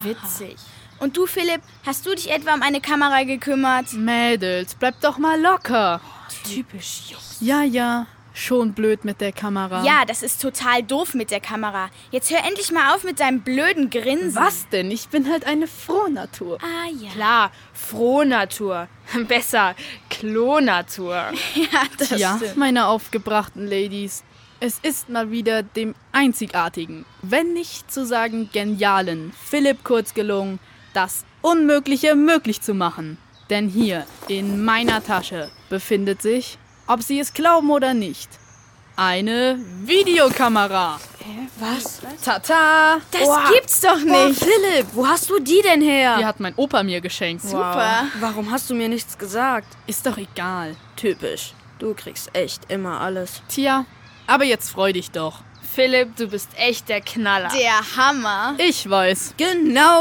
Witzig. Und du, Philipp, hast du dich etwa um eine Kamera gekümmert? Mädels, bleibt doch mal locker. Typisch Jungs. Ja, schon blöd mit der Kamera. Ja, das ist total doof mit der Kamera. Jetzt hör endlich mal auf mit deinem blöden Grinsen. Was denn? Ich bin halt eine Frohnatur. Ah ja. Klar, Frohnatur. Besser, Klonatur. Ja, das Ja, stimmt. meine aufgebrachten Ladies. Es ist mal wieder dem einzigartigen, wenn nicht zu sagen genialen Philipp Kurz gelungen, das Unmögliche möglich zu machen. Denn hier in meiner Tasche befindet sich, ob Sie es glauben oder nicht, eine Videokamera. Was? Tata! Das gibt's doch nicht. Philipp, wo hast du die denn her? Die hat mein Opa mir geschenkt. Super. Warum hast du mir nichts gesagt? Ist doch egal. Typisch. Du kriegst echt immer alles. Tja, aber jetzt freu dich doch. Philipp, du bist echt der Knaller. Der Hammer. Ich weiß. Genau